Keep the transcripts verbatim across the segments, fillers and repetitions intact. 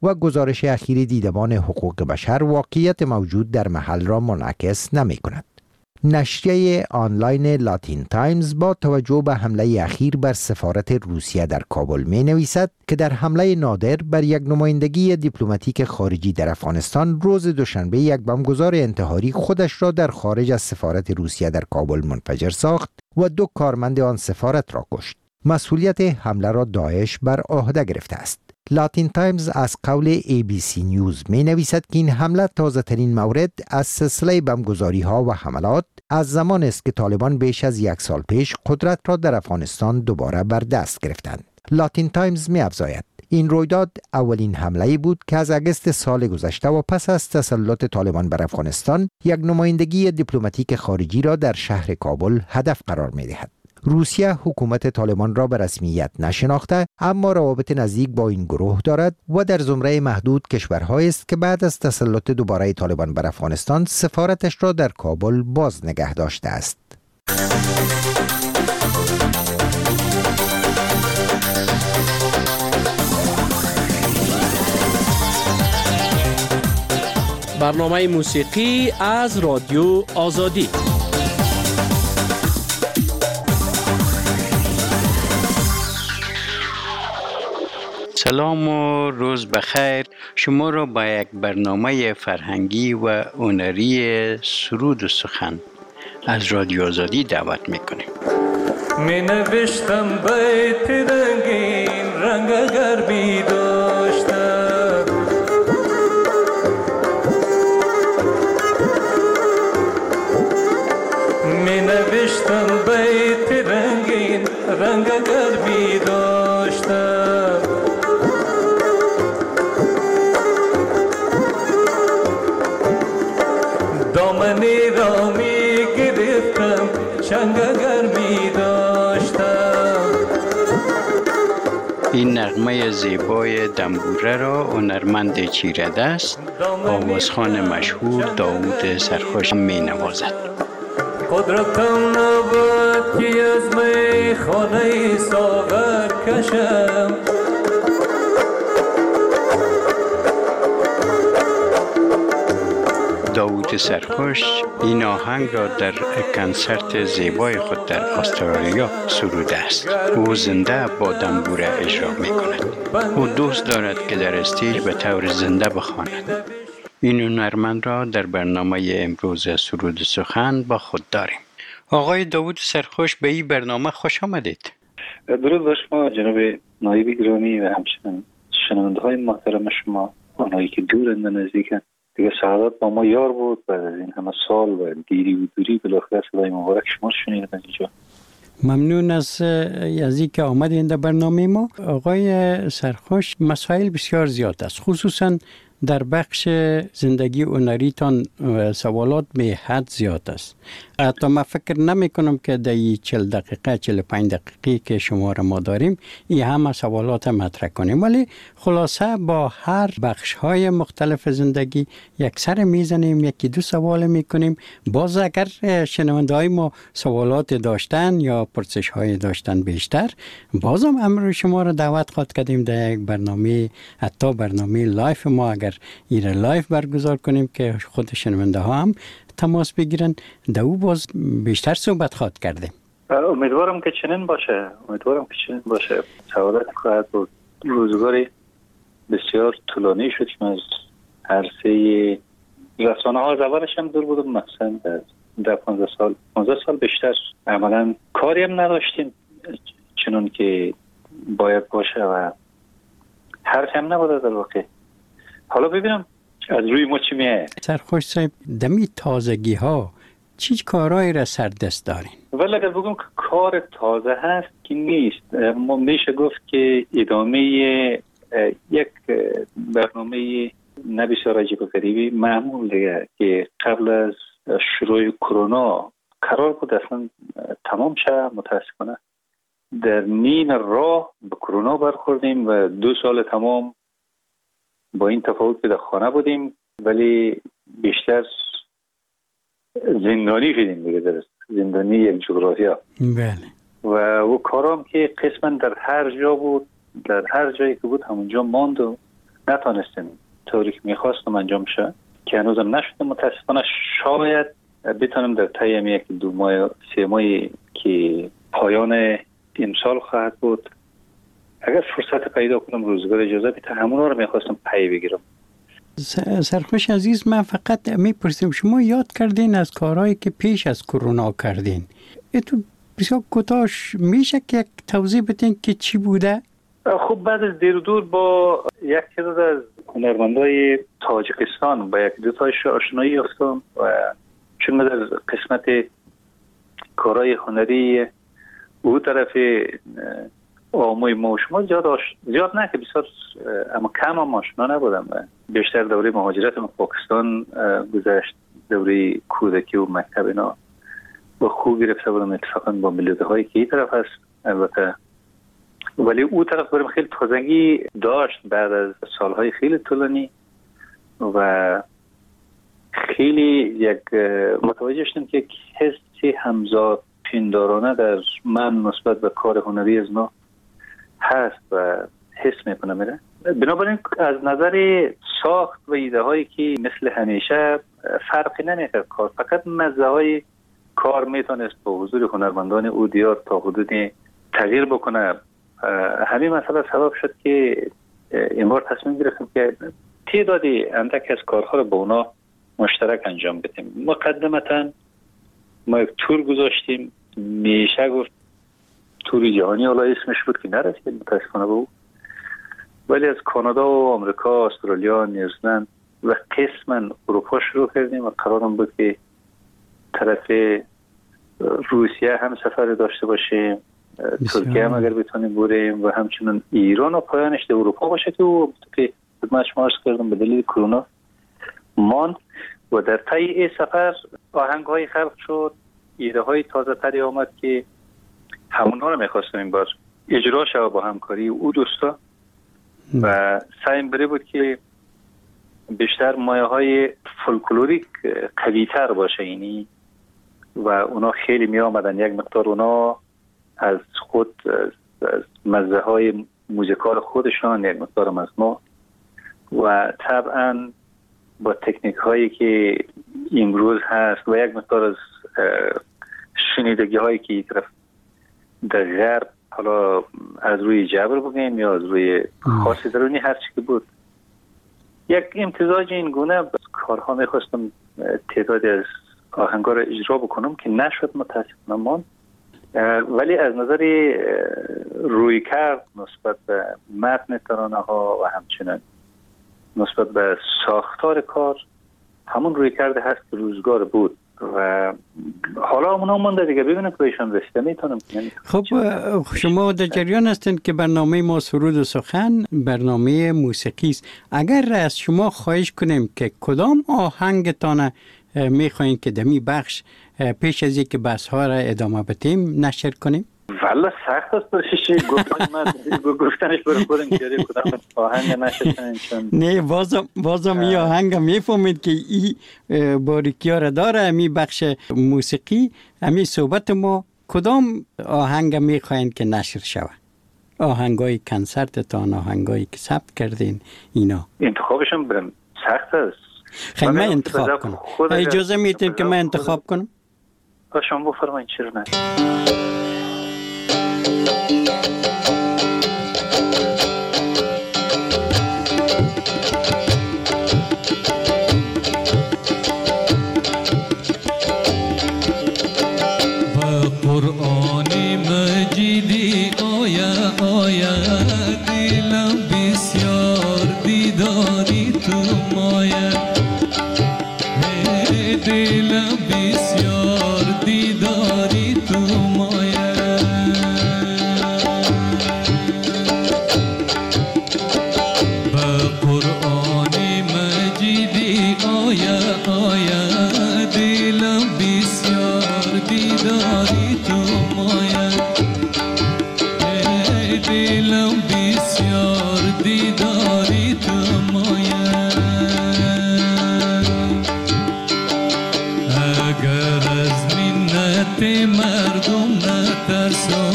و گزارش اخیر دیدبان حقوق بشر واقعیت موجود در محل را منعکس نمی کند. نشریه آنلاین لاتین تایمز با توجه به حمله اخیر بر سفارت روسیه در کابل می نویسد که در حمله نادر بر یک نمایندگی دیپلماتیک خارجی در افغانستان روز دوشنبه یک بمبگذار انتحاری خودش را در خارج از سفارت روسیه در کابل منفجر ساخت و دو کارمند آن سفارت را کشت. مسئولیت حمله را داعش بر عهده گرفته است. لاتین تایمز از قول ای بی سی نیوز می نویسد که این حمله تازه ترین مورد از سلسله بمبگذاری ها و حملات از زمان است که طالبان بیش از یک سال پیش قدرت را در افغانستان دوباره بر دست گرفتند. لاتین تایمز می افزاید این رویداد اولین حمله بود که از اگست سال گذشته و پس از تسلط طالبان بر افغانستان یک نمایندگی دیپلماتیک خارجی را در شهر کابل هدف قرار می دهد. روسیه حکومت طالبان را به رسمیت نشناخته، اما روابط نزدیک با این گروه دارد و در زمره محدود کشورهایی است که بعد از تسلط دوباره طالبان بر افغانستان سفارتش را در کابل باز نگه داشته است. برنامه موسیقی از رادیو آزادی. سلام و روز بخیر. شما را با یک برنامه فرهنگی و هنری سرود و سخن از رادیو آزادی دعوت میکنیم. می نوشتم بیت رنگین رنگ غربی داشته، می نوشتم بیت رنگین رنگ غربی داشته، دامنی را می گرفتم چنگ گرمی داشتم. این نغمه زیبای دنبوره را هنرمند چیردست آوازخوان مشهور داوود سرخوش می نوازد. قدرتم نبود که از می خانه ساغر کشم، داوود سرخوش این آهنگ را در کنسرت زیبای خود در استرالیا سروده است. او زنده با دنبوره اجرا می کند. او دوست دارد که در استیج به طور زنده بخواند. این هنرمند را در برنامه امروز سرود سخن با خود داریم. آقای داوود سرخوش به این برنامه خوش آمدید. درود بر شما جناب نایب گرامی و همچنین شنونده های محترم شما، آنهایی که دورند و نزدیکند. دیگه سعادت با ما یار بود بعد از این همه سال و دیری و دوری بالاخره صدای مبارک شما شنیدم اینجا. ممنون از از اینکه آمدین در برنامه ما. آقای سرخوش، مسائل بسیار زیاد است، خصوصا در بخش زندگی هنری تان سوالات به حد زیاد است. حتی من فکر نمی کنم که در این چهل دقیقه چهل و پنج دقیقه که شما را ما داریم این همه سوالات مطرح کنیم، ولی خلاصه با هر بخش های مختلف زندگی یک سر میزنیم، یکی دو سوال میکنیم. باز اگر شنونده های ما سوالات داشتن یا پرسش های داشتن بیشتر، بازم امر شما را دعوت خواهد کردیم در یک برنامه، حتی برنامه لایف ما اگر ایره لایف برگزار کنیم که خود شنونده ها هم تماس بگیرن، در او باز بیشتر صحبت خواهد کردیم. امیدوارم که چنین باشه امیدوارم که چنین باشه سعادت خواهد بود. روزگاری بسیار طولانی شد که از عرصه رسانه ها از اولش هم دور بودم، مثلا در پانزده سال پانزده سال بیشتر عملا کاری هم نداشتیم چنون که باید باشه و حرف هم نبوده در واقع. حالا ببینم از روی ما چی میه. سرخوش صاحب، دمی تازگی ها چی کارهایی را سر دست دارین؟ ولی اگر بگم که کار تازه هست که نیست، ما میشه گفت که ادامه یک برنامه نبسیار عجیب و غریبی معمول دیگه که قبل از شروع کرونا قرار بود اصلا تمام شه. متاسفانه در نیم راه به کرونا برخوردیم و دو سال تمام با این تفاوت که در خانه بودیم ولی بیشتر زندانی شدیم دیگه، در زندانی یک جغرافیا. بله. و او کارام که قسما در هر جا بود، در هر جایی که بود همونجا ماند و نتانستیم طوری که میخواستم انجام شه که هنوزم نشده. متاسفانه شاید بتونم در طی یک دو ماه سه ماهی که پایان امسال خواهد بود، اگر فرصت پیدا کنم روزگار اجازه بده همون رو میخواستم پی بگیرم. سرخوش عزیز، من فقط میپرسیم شما یاد کردین از کارهایی که پیش از کرونا کردین، تو بسیار کوتاش میشه که یک توضیح بدین که چی بوده؟ خب بعد از دیر و دور با یک تعداد از هنرمندای تاجیکستان با یک دو تایش آشنایی یافتم و چون من در قسمت کارهای هنری او طرف آموی ما و شما زیاد, آش... زیاد نه که بسیار اما کم هم آشنا نبودم. بیشتر دوره مهاجرت من پاکستان گذشت، دوره کودکی و مکتب اینا با خوب گرفته بودم اتفاقا با ملوده هایی که این طرف هست البته، ولی او طرف برم خیلی تازگی داشت بعد از سالهای خیلی طولانی و خیلی یک متوجه شدم که یک حسی همزاد پندارانه در من نسبت به کار هنری از ما هست و حس میکنم میره. بنابراین از نظر ساخت و ایده هایی که مثل همیشه فرقی نمیکرد کار، فقط مزه های کار میتونست با حضور هنرمندان او دیار تا حدودی تغییر بکنه. همین مسئله سبب شد که این بار تصمیم گرفتم که تعدادی اندک از کارها رو با اونا مشترک انجام بدیم. مقدمتا ما یک تور گذاشتیم، میشه گفت تور جهانی، حالا اسمش بود که نرسید متاسفانه به او، ولی از کانادا و آمریکا، استرالیا، نیوزلند و قسما اروپا شروع کردیم و قرارم بود که طرف روسیه هم سفر داشته باشیم، ترکیه هم اگر بتونیم بریم و همچنین ایران و پایانش در اروپا باشه که او که خدمت شما عرض کردم به دلیل کرونا ماند و در طی این سفر آهنگ های خلق شد، ایده های تازه تری آمد که همونها رو میخواستم این بار اجرا شد با همکاری او دوستا و سعیم بره بود که بیشتر مایه های فولکلوریک قوی تر باشه اینی و اونا خیلی می آمدن، یک مقدار اونا از خود از مزه های موزیکال خودشان یک مقدار از ما و طبعا با تکنیک هایی که امروز هست و یک مقدار از شنیدگی هایی که یک طرف در غرب، حالا از روی جبر بگیم یا از روی خاصی درونی هر چی که بود، یک امتزاج این گونه کارها میخواستم تعدادی از آهنگا رو اجرا بکنم که نشد متاسفانه من، ولی از نظر روی کرد نسبت به متن ترانه ها و همچنین نسبت به ساختار کار همون روی کرده هست که روزگار بود و حالا اونا مونده دیگه ببینم که ایشان رسیده میتونم. خب شما در جریان هستین که برنامه ما سرود و سخن برنامه موسیقی است. اگر از شما خواهش کنیم که کدام آهنگتان میخواین که دمی بخش پیش از اینکه بحث ها را ادامه بدیم نشر کنیم؟ والا سخت است برشی گفتنش برای خودم که کدام آهنگ نشر کنیم، چون نه بازم بازم این آهنگ میفهمید که این باریکی ها را داره. می بخش موسیقی همی صحبت ما کدام آهنگ میخواین که نشر شود؟ آهنگای کنسرتتان، آهنگایی که ثبت کردین، اینا انتخابشم برم سخت است. خیلی من انتخاب کنم، اجازه میتونید که من انتخاب کنم؟ شما بفرمایید چرا نه.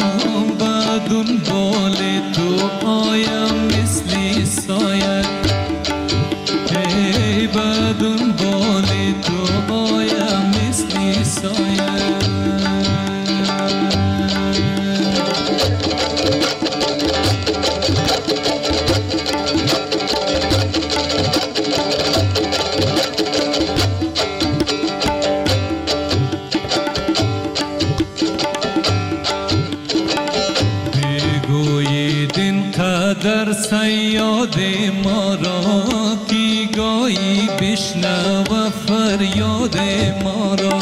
بدون بال تو آیم مثلی سایه گاهی بشنو فریاد ما را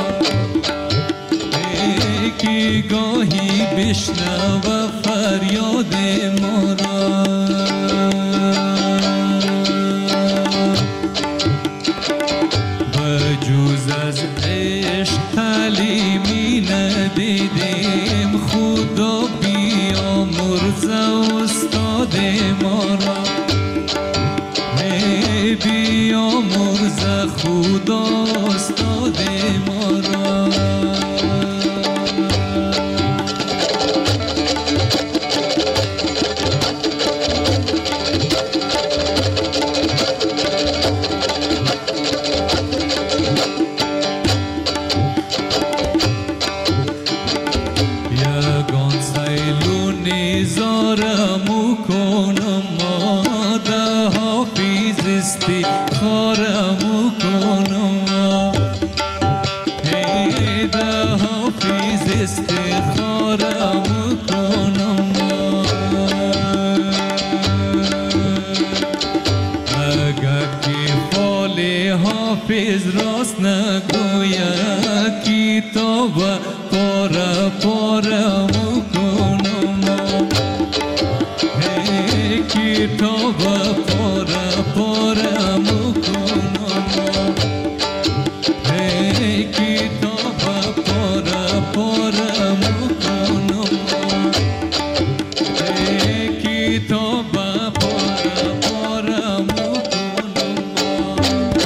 یکی گاهی بشنو فریاد ما را بجوز از عشق تعلیمی ندیدیم خدا بیامرز استاد ما را بیامرز خدا استاد ما را یگان سیلون زارمو کنم ماده حافظ استی خارمو کنم هیده حافظ استی خارمو کنم اگر که فال حافظ راست نگویا کتاب پاره پارمو کنم هی کتاب پاره پارمو کنم هی کتاب پاره پارمو کنم هی کتاب پاره پارمو کنم.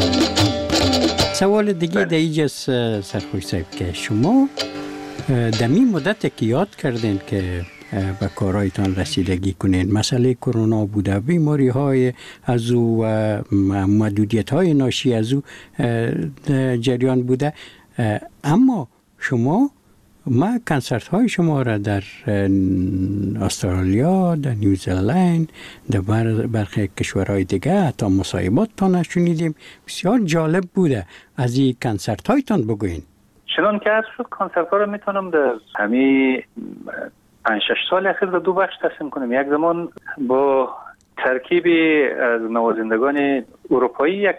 سوال دیگه در اینجا سرخوش صاحب که شما دمی مدت که یاد کردین که به کارهایتان رسیدگی کنین، مسئله کرونا بوده، بیماری های از او و محدودیت های ناشی از او جریان بوده، اما شما ما کنسرت های شما را در استرالیا، در نیوزلند، در برخی کشورهای دیگه حتی مصاحبات تان شنیدیم. بسیار جالب بوده. از این کنسرت هایتان بگوین. چنان که عرض شد کنسرت ها رو میتونم در همین پنج شش سال اخیر در دو بخش تقسیم کنم. یک زمان با ترکیبی از نوازندگان اروپایی یک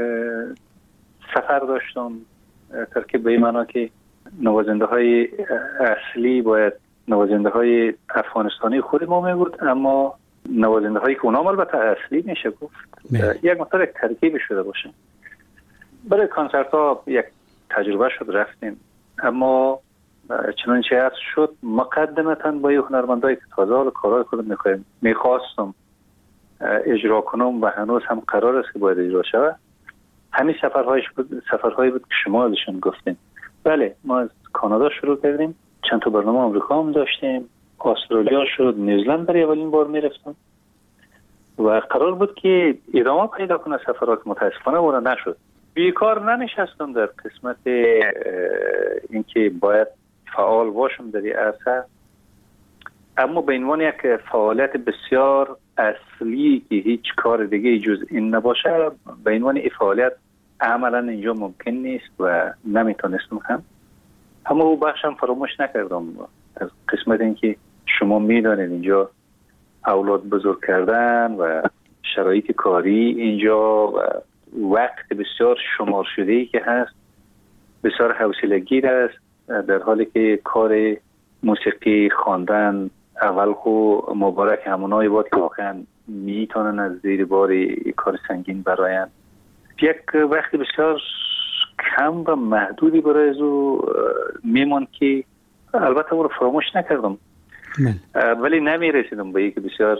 سفر داشتم، ترکیب به این معنا که نوازنده های اصلی باید نوازنده های افغانستانی خود ما می بود، اما نوازنده هایی که اونام البته اصلی میشه گفت یک مثلا یک ترکیب شده باشه. برای کنسرت ها یک تجربه شد رفتیم، اما چنانچه عرض شد مقدمتا با یه هنرمندایی که تازه حال کارهای خودم میخوایم میخواستم اجرا کنم و هنوز هم قرار است که باید اجرا شود، همین سفرهایش بود، سفرهایی بود که شما ازشون گفتیم. بله، ما از کانادا شروع کردیم، چند تا برنامه آمریکا هم داشتیم، استرالیا شد، نیوزلند برای اولین بار میرفتم و قرار بود که ادامه پیدا کنه سفرات. متاسفانه اون نشد. بیکار ننشستم در قسمت اینکه باید فعال باشم در این عرصه، اما به عنوان یک فعالیت بسیار اصلی که هیچ کار دیگه جز این نباشه، به عنوان این فعالیت عملا اینجا ممکن نیست و نمیتونستم هم. اما او بخشم فراموش نکردم از قسمت اینکه شما میدانید اینجا اولاد بزرگ کردن و شرایط کاری اینجا و وقت بسیار شمار شده ای که هست بسیار حوصله‌گیر است، در حالی که کار موسیقی خواندن اول خو مبارک همونایی بود که واقعا میتونن از زیر بار کار سنگین براین. یک وقتی بسیار کم و محدودی برای از او میمون که البته او رو فراموش نکردم ولی نمی رسیدم به یک بسیار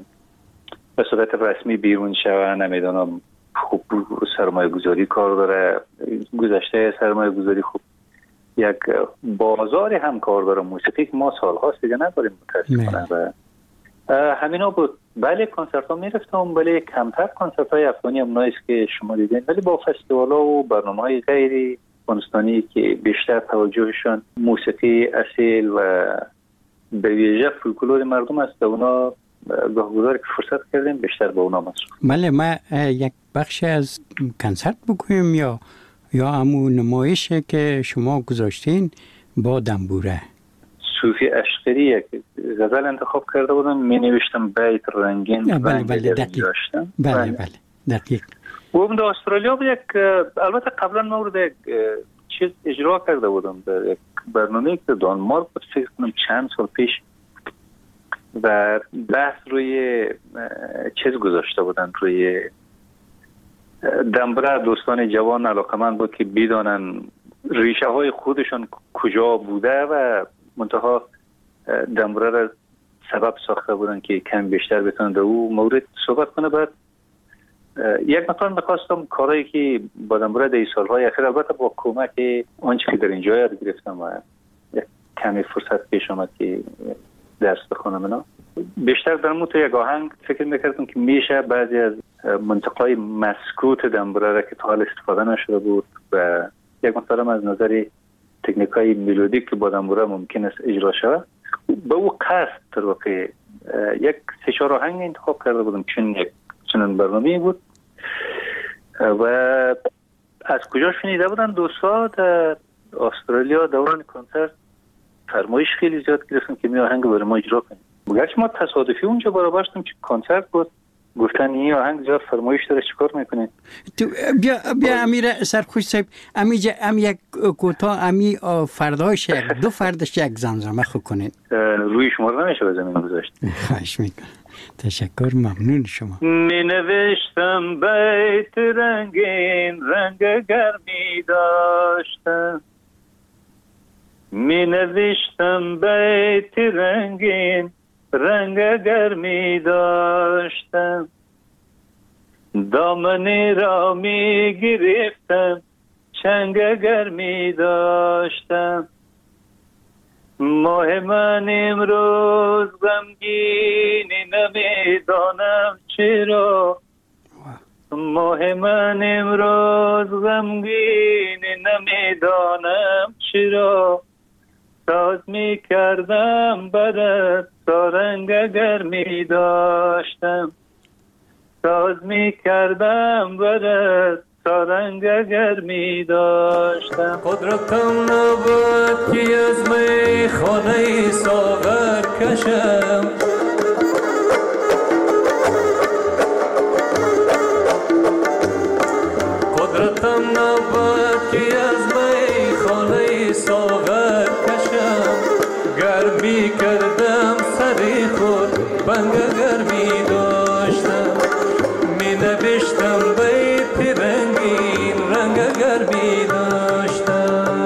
به صورت رسمی بیرون شوه. نمیدونم خوب سرمایه گذاری کار داره، گذشته سرمایه گذاری خوب، یک بازار هم کار داره موسیقی که ما سالهاست دیگه نداریم متاسفانه. همینا بود. بله کنسرت ها میرفتم، ولی کمتر کنسرت های افغانی هم نایست که شما دیدین، ولی با فستیوال ها و برنامه های غیری افغانستانی که بیشتر توجهشون موسیقی اصیل و به ویژه فولکلور مردم است، اونا گاهگدار که فرصت کردیم بیشتر با اونا مصروف. بله، ما یک بخش از کنسرت بگویم یا یا همون نمایشه که شما گذاشتین با دنبوره. صوفی اشقری یک غزل انتخاب کرده بودم، می نوشتم بیت رنگین بله بله دقیق. داشتم. بله بله دقیق. و در استرالیا بود یک البته قبلا ما رو یک چیز اجرا کرده بودم در یک برنامه که دانمارک بود فکر کنم چند سال پیش و بحث روی چیز گذاشته بودن روی دمبره. دوستان جوان علاقمند بود که بدانن ریشه های خودشان کجا بوده و منتها دمبره را سبب ساخته بودن که کم بیشتر بتونن در او مورد صحبت کنه. بعد یک مقدار می‌خواستم کارهایی که با دمبره در سالهای اخیر البته با کمک آنچه که در اینجا یاد گرفتم و یک کمی فرصت پیش آمد که درس بخونم اینا بیشتر در مورد یک آهنگ فکر میکردم که میشه بعضی از منطقه‌های مسکوت دمبره را که تا حال استفاده نشده بود و یک مقدار از نظر تکنیک‌های ملودیک که با دمبره ممکن است اجرا شود به او قصد در واقع یک سه چهار آهنگ انتخاب کرده بودم چون یک چنان برنامه‌ای بود. و از کجا شنیده بودن دوستا در استرالیا دوران کنسرت فرمایش خیلی زیاد گرفتم که می آهنگ برای ما اجرا کنیم. بگرچه ما تصادفی اونجا برابرشتم که کنسرت بود گفتن این آهنگ زیاد فرمایش داره چیکار میکنید؟ تو بیا بیا امیر سرخوش صاحب امی جا ام یک کوتاه امی فرداش یک دو فردش یک زمزمه خو کنین. روی شما رو نمیشه به زمین گذاشت. خواهش میکنم. تشکر ممنون شما. می نوشتم بیت رنگین رنگ گرمی داشتم می نوشتم بیت رنگین رنگ گرمی داشتم دامنی را می گرفتم چنگ گرمی داشتم ماه من امروز غمگینی نمیدانم چرا ماه من امروز غمگینی نمیدانم چرا ساز می کردم برات تا رنگ گرمی داشتم ساز می کردم برات تا رنگ گرمی داشتم قدرتم نبود که از می خانه ساغر کشم قدرتم نبود که از می خانه ساغر کشم گرمی کردم سری خود بنگ گرمی داشتم می نوشتم بیت رنگین رنگ گرمی داشتم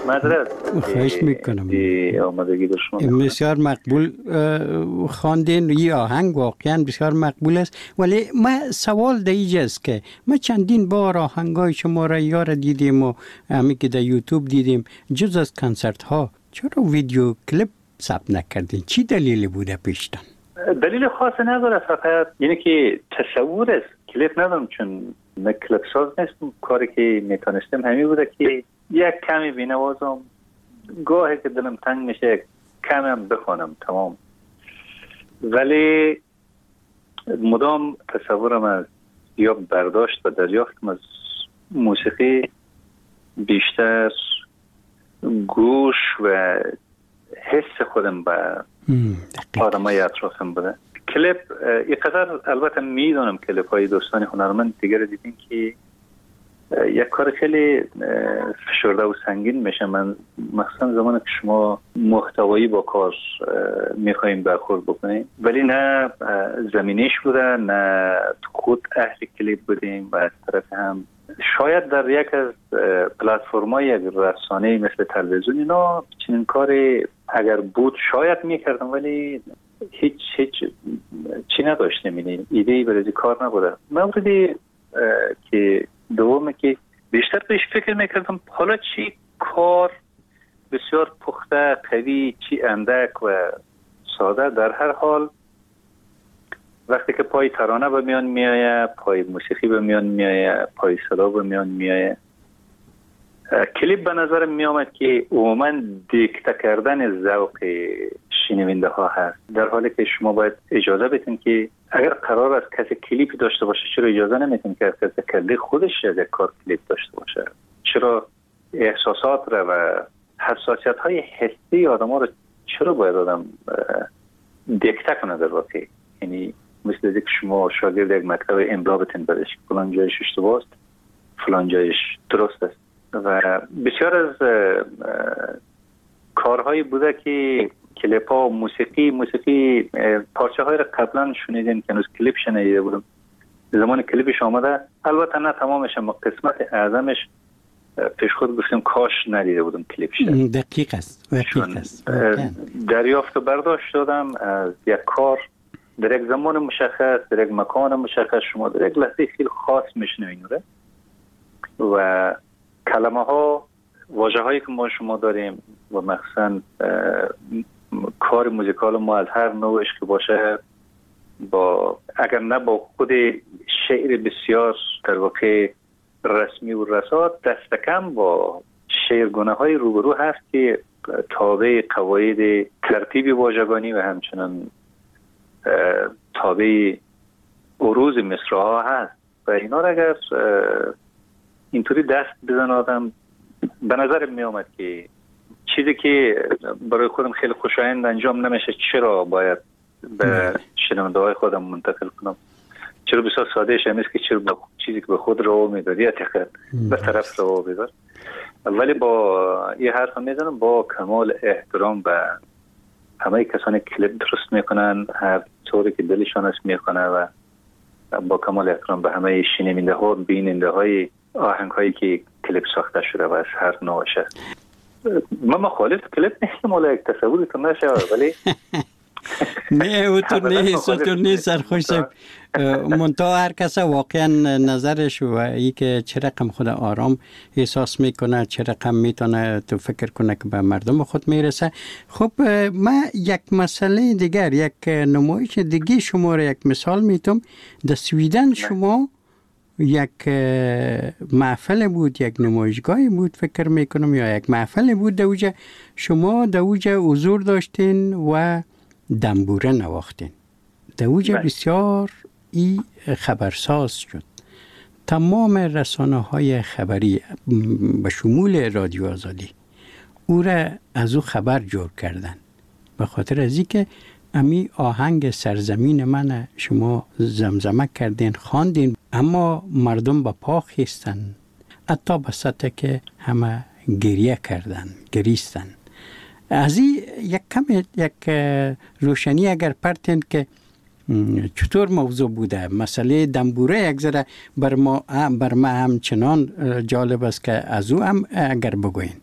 معذرت خواهش میکنم. آمادگی در شما بسیار مقبول خواندین. این آهنگ واقعا بسیار مقبول است، ولی ما سوال در اینجاست که ما چندین بار آهنگای شما را یار دیدیم و همی که در یوتیوب دیدیم، جز از کنسرت ها چرا ویدیو کلیپ ثبت نکردین؟ چی دلیلی بوده پیشتن؟ دلیل خاصی نداره، فقط یعنی که تصور است. کلیپ ندارم چون من کلیپ ساز نیستم. کاری که میتونستم همین بوده که یک کمی بینوازم، گاهی که دلم تنگ میشه کمی هم بخوانم، تمام. ولی مدام تصورم از یا برداشت و دریافتم از موسیقی بیشتر گوش و حس خودم به آدمای اطرافم بوده. کلیپ اینقدر البته میدونم کلیپ های دوستان هنرمند دیگر دیدین که یک کار خیلی فشرده و سنگین میشه. من مثلا زمانی که شما محتوایی با کار میخواییم برخورد بکنیم، ولی نه زمینش بوده، نه خود اهل کلیپ بودیم و از طرف هم شاید در یک از پلتفرم‌های رسانه‌ای مثل تلویزیون اینا چنین کاری اگر بود شاید میکردم، ولی هیچ هیچ چی نداشتم، یعنی ایده‌ای برای کار نبوده. موردی که دومه که بیشتر بهش فکر میکردم حالا چی کار بسیار پخته، قوی، چی اندک و ساده. در هر حال وقتی که پای ترانه به میان میایه، پای موسیقی به میان میایه، پای صدا به میان میایه، کلیپ به نظر میامد که عموما دیکته کردن ذوق شنونده ها هست، در حالی که شما باید اجازه بدین که اگر قرار است کسی کلیپ داشته باشه، چرا اجازه نمیتین که کسی کلی خودش از یک کار کلیپ داشته باشه؟ چرا احساسات را و حساسیت های حسی آدم ها رو چرا باید آدم دیکته کنه؟ در واقع یعنی مثل اینکه شما شاگرد یک مکتب املا بتین بدش فلان جایش اشتباه است، فلان جایش درست است. و بسیار از کارهایی بوده که کلیپ ها، موسیقی موسیقی پارچه های را قبلا شنیدین که هنوز کلیپ شنیده بودم. زمان کلیپش آمده، البته نه تمامش، اما قسمت اعظمش پیش خود گفتم کاش ندیده بودم کلیپش. دقیق است، دقیق است. دریافت و برداشت دادم از یک کار در یک زمان مشخص، در یک مکان مشخص، شما در یک لحظه خیلی خاص میشنوین و کلمه ها، واژه هایی که ما شما داریم و مخصوصا کار موزیکال ما از هر نوعش که باشه، با اگر نه با خود شعر بسیار در واقع رسمی و رسات، دست کم با شعرگونه های روبرو هست که تابع قواعد ترتیب واژگانی و همچنان تابع عروض مصرع‌ها هست و اینا را اگر اینطوری دست بزن آدم، به نظر می آمد که چیزی که برای خودم خیلی خوشایند انجام نمیشه چرا باید به شنونده های خودم منتقل کنم؟ چرا بسیار ساده شمیست که چرا با چیزی که به خود رو میداد یا تقدر به طرف رو بیدار. ولی با یه حرف میزنم با کمال احترام به همه کسانی کلیپ درست میکنن هر طوری که دلشان است میکنه و با کمال احترام به همه شنونده ها، بیننده های آهنگ هایی که کلیپ ساخته شده و از هر نوعش است. من مخالف کلیپ نیستم، ولی یک تصوریتون نشه، ولی نه اوتون نیست، اوتون نیست سرخوش صاحب. منتها هر کس واقعا نظرش و ای که چه رقم خود آرام احساس میکنه، چه رقم میتونه تو فکر کنه که به مردم خود میرسه. خب ما یک مسئله دیگر، یک نمایش دیگه شما را یک مثال میتونم. در سویدن شما یک محفل بود، یک نمایشگاهی بود فکر میکنم، یا یک محفل بود دوجه شما دوجه حضور داشتین و دنبوره نواختین. دوجه بسیار ای خبرساز شد. تمام رسانه های خبری به شمول رادیو آزادی او را از او خبر جور کردن، به خاطر از اینکه امی آهنگ سرزمین من شما زمزمه کردین، خواندین، اما مردم با پا خیستن، حتی بساطه که همه گریه کردن، گریستن. از این یک کم یک روشنی اگر پرتین که چطور موضوع بوده، مسئله دنبوره یک ذره بر ما بر ما همچنان جالب است که از او هم اگر بگوین.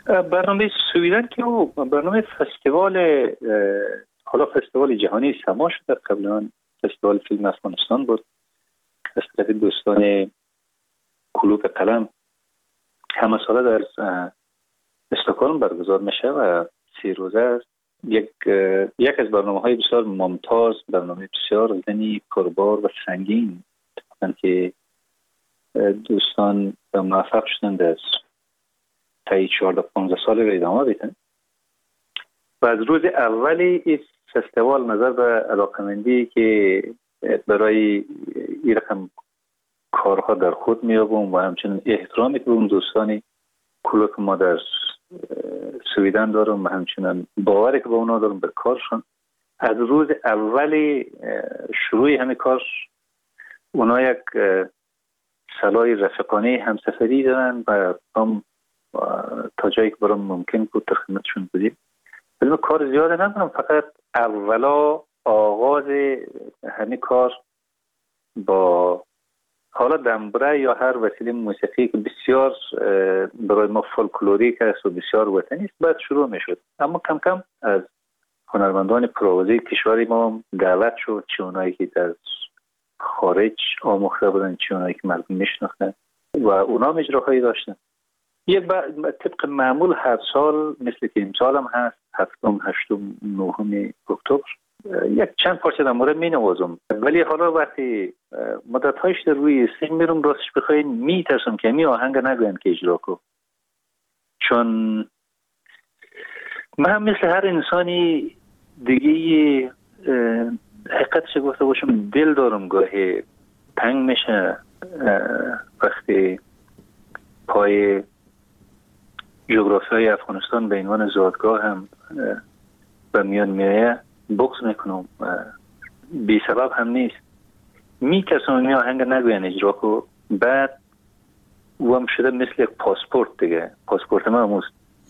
برنامه سویدن که او برنامه فستیوال، حالا فستیوال جهانی سما شده، قبلا فستیوال فیلم افغانستان بود از طرف دوستان کلوب قلم، همه ساله در استکهلم برگزار میشه و سی روزه است. یک یک از برنامه‌های بسیار ممتاز، برنامه بسیار زنی پربار و سنگین که دوستان موفق شدند از تا چهارده پانزده سال رو ادامه بدن. و از روز اولی این فستیوال نظر به علاقمندی که برای این رقم کارها در خود میابم و همچنین احترامی که به اون دوستانی کلوب ما در سویدن دارم و همچنین باوری که به اونا دارم به کارشون، از روز اولی شروع همه کار اونا یک سلای رفقانی همسفری دارن و هم تا جایی که برام ممکن بود در خدمتشون بودیم. ولی کار زیاده ندارم، فقط اولا آغاز همه کار با حالا دمبره یا هر وسیله موسیقی که بسیار برای ما فولکلوریک است و بسیار وطنی است باید شروع میشد. اما کم کم از هنرمندان پروازی کشوری ما دعوت شد، چه اونایی که در خارج آموخته بودن، چه اونایی که مردم میشناختن و اونا اجراهایی داشتن. یه طبق معمول هر سال مثل که امسال هم هست، هفتم، هشتم، نهم اکتبر یک چند پارچه در مورد می نوازم. ولی حالا وقتی مدت هایش در روی سیم میرم، راستش بخواین می ترسم که می آهنگ نگویم که اجرا کنم، چون من هم مثل هر انسانی دیگه حقیقتش گفته باشم دل دارم، گاهی تنگ میشه وقتی پای جغرافیای افغانستان به عنوان زادگاه هم به میان میایه، بغض میکنم. بی سبب هم نیست، میترسم می آهنگ نگوین اجرا کو، بعد او هم شده مثل یک پاسپورت دیگه، پاسپورت ما هموست.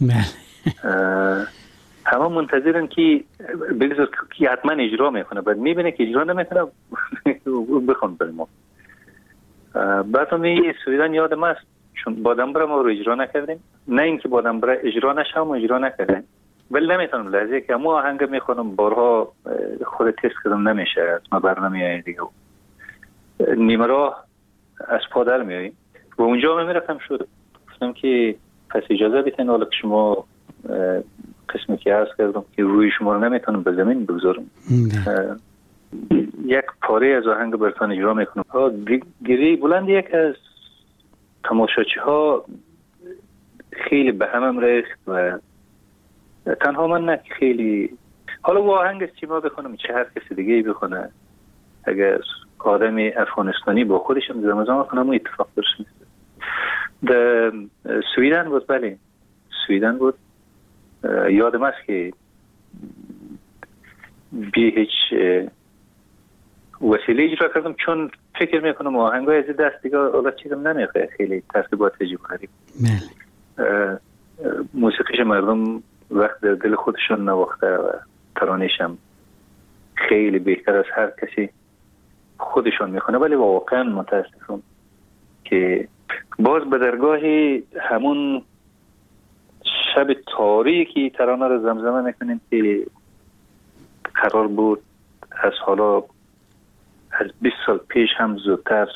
همه منتظرن که بگذار که حتما اجرا میکنه، بعد میبینه که اجرا نمیکنه بخون بر ما. بعد هم سویدن یادم است، چون بادمبره ما رو اجرا نکردیم، نه اینکه بادمبره اجرا نشه و اجرا نکردیم، ولی نمیتونم لحظه که ما آهنگ میخونم بارها خود تست کردم نمیشه، از ما برنامه دیگه نیمه راه از پادر میاییم و اونجا من میرفتم شد گفتم که پس اجازه بیتین حالا که شما قسمی که عرض کردم که روی شما رو نمیتونم به زمین بگذارم، یک پاره از آهنگ برتان اجرا میکنم. گریه بلند یک از تماشاچی ها خیلی به همم ریخت و تنها من نه، خیلی حالا و آهنگ از چی ما بخونم چه هر کسی دیگه بخونه، اگر آدم افغانستانی با خودشم زمزمه کنم اون اتفاق درست نیست. در سویدن بود، بله سویدن بود، یادم است که بی هیچ وسیله اجرا کردم، چون فکر میکنم آهنگای از دست دیگه حالا چیزم نمیخواه، خیلی ترتیبات عجیب غریب. موسیقیش مردم وقت در دل خودشون نواخته و ترانه‌شم خیلی بهتر از هر کسی خودشون میخونه. ولی واقعا متاسفم که باز به درگاه همون شب تاریکی ترانه رو زمزمه میکنیم که قرار بود از حالا از بیست سال پیش هم زودتر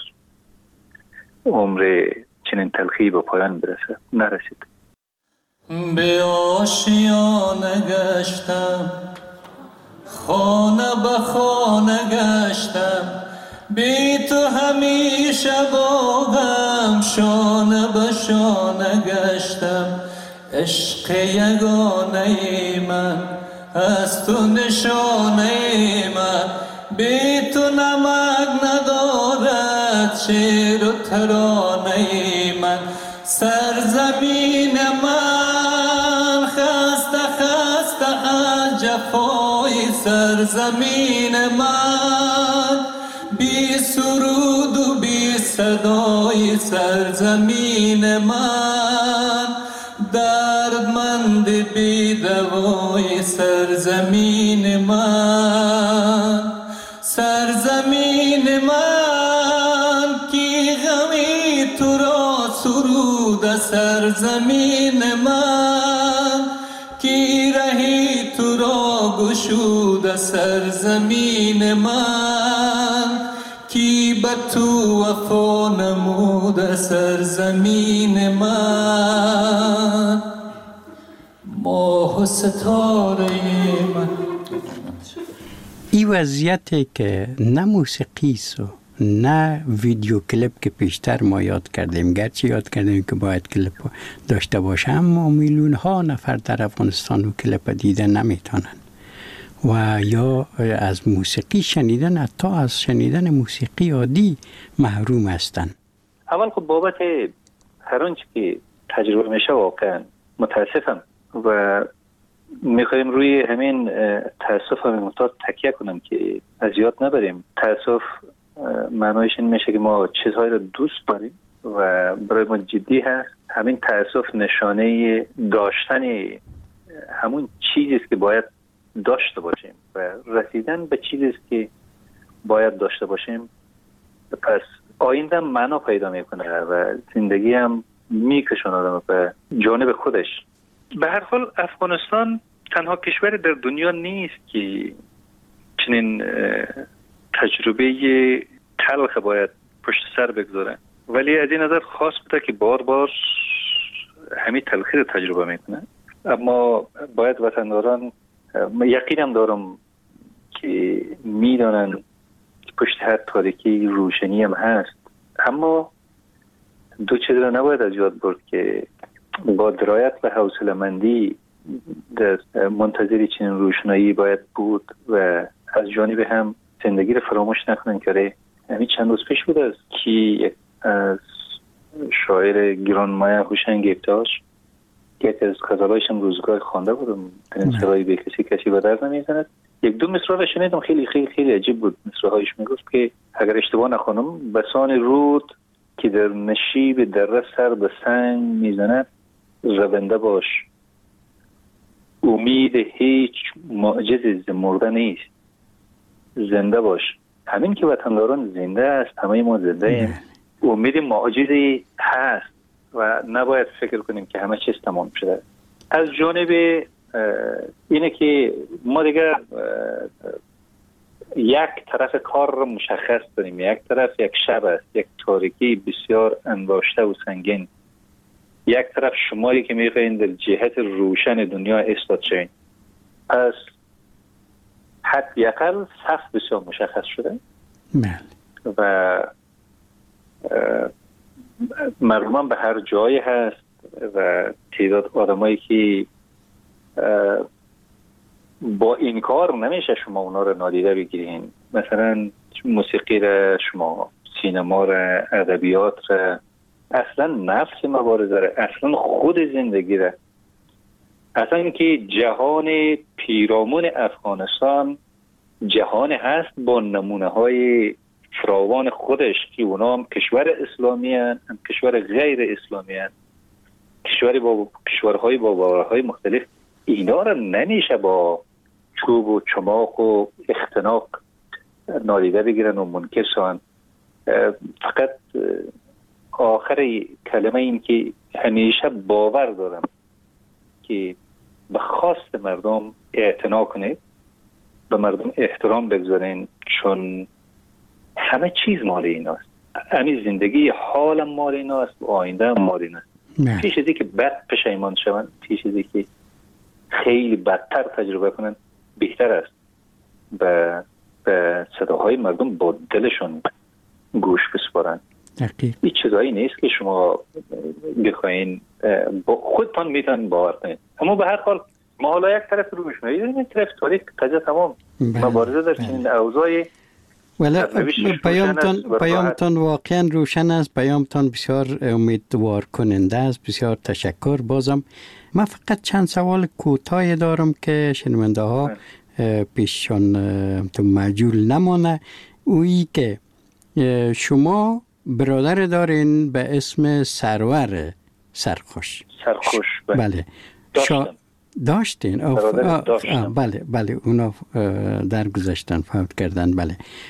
عمر چنین تلخی به پایان برسه، نرسید. به آشیانه گشتم، خانه به خانه گشتم، بی تو همیشه با غم شانه به شانه گشتم. عشق یگانه من از تو نشانه من، بی تو نمک ندارد شعر و ترانه من. سرزمین من خسته خسته از جفای سرزمین من، بی سرود و بی صدای سرزمین من، دردمند بی دوای سرزمین من. سرزمین من کی غمی تو را سرود سر سرزمین من، کی رهی تو را گشود سرزمین من، کی به تو وفا نمود سرزمین من. ماه و ستاره من. این وضعیتی که نه موسیقی سو نه ویدیو کلیپ که پیشتر ما یاد کردیم، گرچه یاد کردیم که باید کلیپ داشته باشه، اما میلیون ها نفر در افغانستان و کلیپ دیده نمیتونن و یا از موسیقی شنیدن، حتی از شنیدن موسیقی عادی محروم هستن. اول خب بابت هر آنچه که تجربه میشه واقعا متاسفم و میخوایم روی همین تاسف همین متاد تکیه کنم که از یاد نبریم. تاسف معنایش این میشه که ما چیزهایی رو دوست داریم و برای ما جدی هست. همین تاسف نشانه داشتن همون چیزی است که باید داشته باشیم و رسیدن به چیزی است که باید داشته باشیم. پس آینده معنا پیدا میکنه و زندگی هم میکشونه آدم به جانب خودش. به هر حال افغانستان تنها کشور در دنیا نیست که چنین تجربه تلخ باید پشت سر بگذاره، ولی از این نظر خاص بوده که بار بار همین تلخی رو تجربه میکنه. اما باید وطنداران، یقینم دارم که میدانن که پشت هر تاریکی روشنی هم هست، اما دو چیز رو نباید از یاد برد که با درایت و حوصله‌مندی در منتظر چنین روشنایی باید بود و از جانب هم زندگی رو فراموش نکنن که همین چند روز پیش بود است که از شاعر گرانمایه هوشنگ ابتاش یکی از غزلایش هم روزگار خوانده بودم، این سرایی به کسی کسی به در نمیزند. یک دو مصرع رو شنیدم، خیلی خیلی خیلی عجیب بود. مصرع‌هایش میگفت که اگر اشتباه نکنم بسان رود که در نشیب دره سر به سنگ میزند رونده باش، امید هیچ معجز ز مرده نیست، زنده باش. همین که وطنداران زنده است، همه ما زنده ایم، امید معجزی هست و نباید فکر کنیم که همه چیز تمام شده. از جانب اینه که ما دیگه یک طرف کار رو مشخص داریم، یک طرف یک شب است، یک تاریکی بسیار انباشته و سنگین، یک طرف شمایی که میخواین در جهت روشن دنیا استاد شوین. پس حداقل صف بسیار مشخص شده و مردمان به هر جایی هست و تعداد آدمایی که با این کار نمیشه شما اونا رو نادیده بگیرین. مثلا موسیقی را، شما سینما را، ادبیات را، اصلا نفس مبارزه را، اصلا خود زندگی را، اصلا که جهان پیرامون افغانستان جهان هست با نمونه های فراوان خودش که اونا هم کشور اسلامی هست، هم کشور غیر اسلامی هست، کشوری با کشورهای با باورهای مختلف. اینا را نمیشه با چوب و چماق و اختناق نادیده بگیرن و منکر شوند. فقط آخر کلمه این که همیشه باور دارم که به خواست مردم اعتنا کنید، به مردم احترام بگذارین، چون همه چیز مال ایناست. همین زندگی حالم مال ایناست و آینده هم مال ایناست. چی چیزی که بد پشیمان شوند، چی چیزی که خیلی بدتر تجربه کنن بهتر است. به به صداهای مردم با دلشون گوش بسپارن. این چیزایی نیست که شما بخواین با خودتان میتونن باور کنید. اما به هر حال ما حالا یک طرف رو بشنوید، یک طرف تاریخ قضیه تمام مبارزه در چنین اوضاعی. ولی پیامتان پیامتان واقعا روشن است، پیامتان بسیار امیدوار کننده است. بسیار تشکر. بازم من فقط چند سوال کوتاه دارم که شنونده ها پیششان تو مجهول نمانه. اویی که شما برادر دارین به اسم سرور سرخوش. سرخوش بله. داشتم. داشتین؟ آه آه آه بله بله اونا در گذشتن فوت کردن. بله.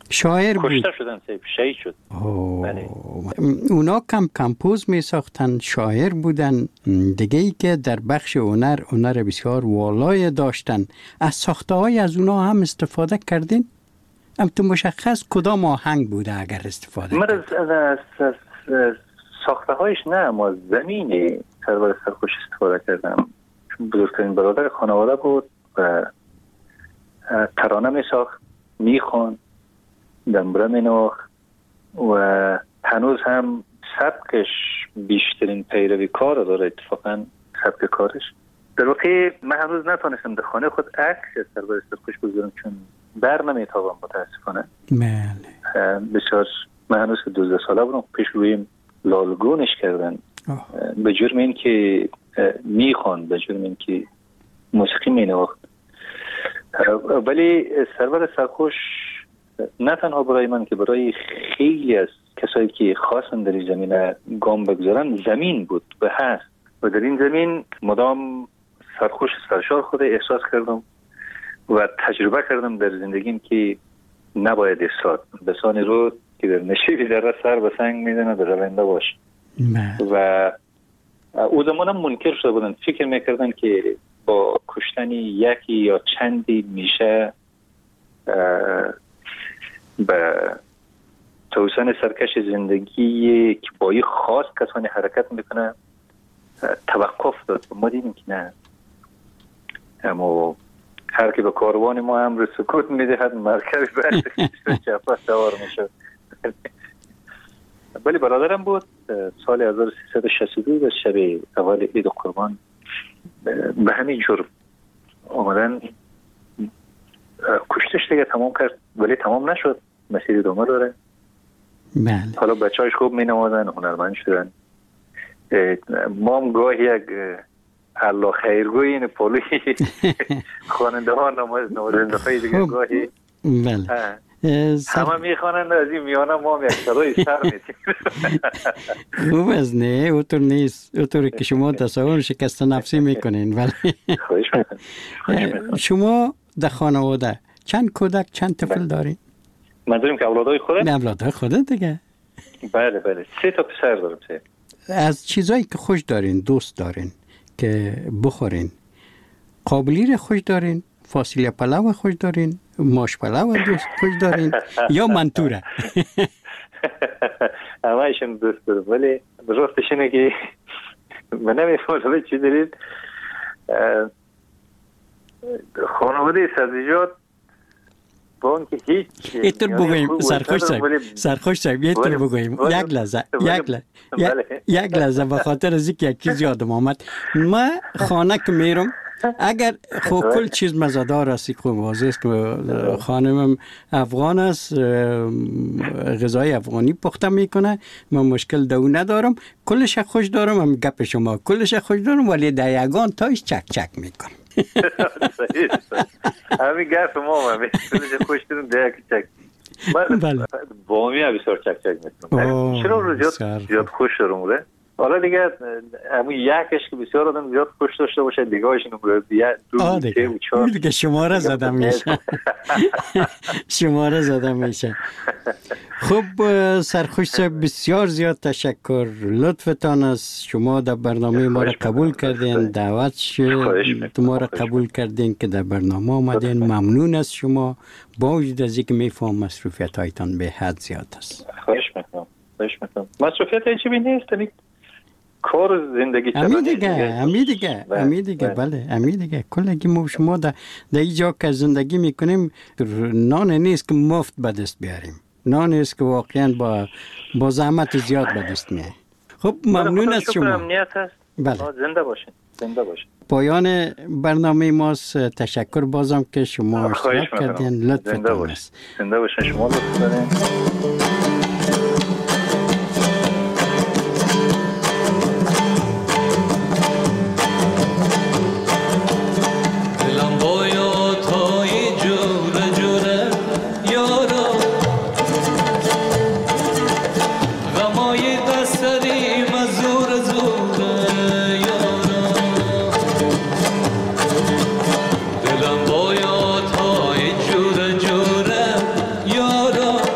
شاعر بود. کشته شدن صاحب، شهید شد. بله. اونا کم کمپوز می ساختن، شاعر بودن. دیگه ای که در بخش هنر هنر بسیار والای داشتن. از ساخته های از اونا هم استفاده کردین؟ هم تو مشخص کدام آهنگ بوده اگر استفاده من کردین؟ از, از, از, از ساخته هایش نه، اما زمین سرور سرخوش استفاده کردم. چون بزرگترین برادر خانواده بود و ترانه می ساخت، می خوان، دنبره می نواخت و هنوز هم سبکش بیشترین پیروی کار داره. اتفاقا سبک کارش در واقع من هنوز نتونستم در خانه خود عکس از سرور سرخوش بگذارم چون بر نمیتابم متاسفانه. بله. بسیار من هنوز دوازده ساله بودم، پیش رویم لالگونش کردن به جرم این که میخوان، به جرم این که موسیقی می نواخت. ولی سرور سرخوش نه تنها برای من که برای خیلی از کسایی که خواستن در این زمینه گام بگذارن زمین بود و هست و در این زمین مدام سرخوش سرشار خود احساس کردم و تجربه کردم در زندگیم که نباید استاد بسانی رو که در نشیبی در سر به سنگ میزنه در رونده باشه. و او زمان هم منکر شده بودن، فکر میکردن که با کشتن یکی یا چندی میشه به توسن سرکش زندگی که با یه خاص کسانی حرکت میکنه توقف داد. ما دیدیم که نه، اما هر که به کاروان ما امر سکوت میدهد مرکبی برد چپا سوار میشد. ولی برادرم بود سال هزار و سیصد و شصت و دو و شب اول عید قربان به همین جور آمدن کشتش دیگه تمام کرد، ولی تمام نشد، مسیر ادامه داره. بله. حالا بچه هایش خوب می نمازن، هنرمند شدن. ما هم گاهی یک الله خیرگوی این پولوی خواننده ها نمازنده های دیگه گاهی بله همه میخوانند از این میانه ما هم یک صدای سر میتیم. خوب از نه اوتور نیست، اوتور که شما تصور شکست نفسی میکنین. ولی خوش میکنم. شما در خانواده چند کودک چند طفل دارین؟ منظوریم که اولادای خوده؟ نه اولادای خوده دیگه. بله بله سه تا پسر دارم. سه از چیزایی که خوش دارین، دوست دارین که بخورین، قابلی خوش دارین، فاصله پلاو خوش دارین، ماش پلاو دوست خوش دارین یا منتوره؟ همه ایشون دوست دارم، ولی راستش اینه که من نمیفهمم چی دارید. خانواده سبزیجات با اون که هیچ ایتر بگویم سرخوش صاحب سرخوش صاحب ایتر بگویم یک لحظه یک لحظه یک لحظه به خاطر از اینکه یک چیز یادم آمد. من خانه که میرم اگر خب کل چیز مزدار است، خوب واضح است که خانمم افغان است، غذای افغانی پخته میکنه، من مشکل دو ندارم، کلش خوش دارم. هم گپ شما کلش خوش دارم ولی در یگان تایش چک چک میکنم. همین گپ ما همین کلش خوش دارم در یک چک. من بامی هم بسیار چک چک میکنم. چرا رو زیاد زیاد خوش دارم بوده؟ حالا دیگه همون یکش که بسیار آدم زیاد خوش داشته باشه دیگه‌اش اینو دو سه و چهار دیگه شماره زدم میشه. شماره زدم میشه. خب سرخوش صاحب بسیار زیاد تشکر، لطفتان است. شما در برنامه ما را قبول کردین، دعوت شد ما را قبول کردین که در برنامه آمدین. ممنون از شما. با وجود از اینکه میفهم مصروفیت هایتان به حد زیاد است. خواهش میکنم. خواهش میکنم. مصروفیت هیچی بی نیست، کار زندگی امی دیگه امی دیگه امی دیگه بله امی دیگه کلگی ما شما در اینجا که زندگی میکنیم نان نیست که مفت به دست بیاریم، نان است که واقعا با با زحمت زیاد به دست میاد. خب ممنون از شما. امنیت هست. بله. زنده باشین. زنده باشین. پایان برنامه ماست. تشکر بازم که شما اشتراک کردین. لطفتون است. زنده باشین. شما لطف دارین. دلم باید های جوره جوره یارا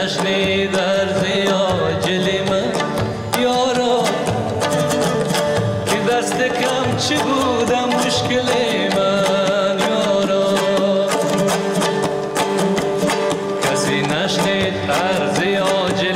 نشنید عرض عاجل من یارا که دست کم چی بودم مشکل من یارا کسی نشنید عرض عاجل